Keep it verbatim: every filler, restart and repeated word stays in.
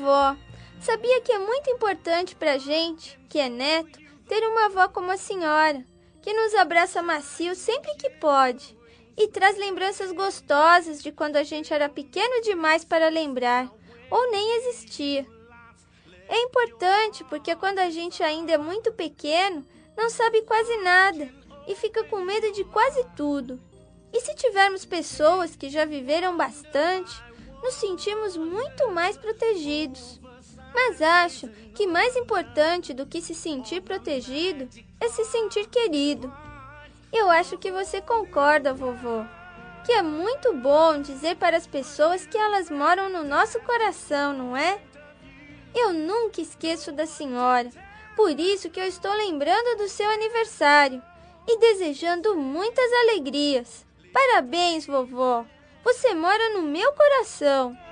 vovó. Sabia que é muito importante pra gente, que é neto, ter uma avó como a senhora, que nos abraça macio sempre que pode e traz lembranças gostosas de quando a gente era pequeno demais para lembrar, ou nem existia. É importante porque quando a gente ainda é muito pequeno, não sabe quase nada e fica com medo de quase tudo. E se tivermos pessoas que já viveram bastante, nos sentimos muito mais protegidos. Mas acho que mais importante do que se sentir protegido é se sentir querido. Eu acho que você concorda, vovó, que é muito bom dizer para as pessoas que elas moram no nosso coração, não é? Eu nunca esqueço da senhora, por isso que eu estou lembrando do seu aniversário e desejando muitas alegrias. Parabéns, vovó! Você mora no meu coração!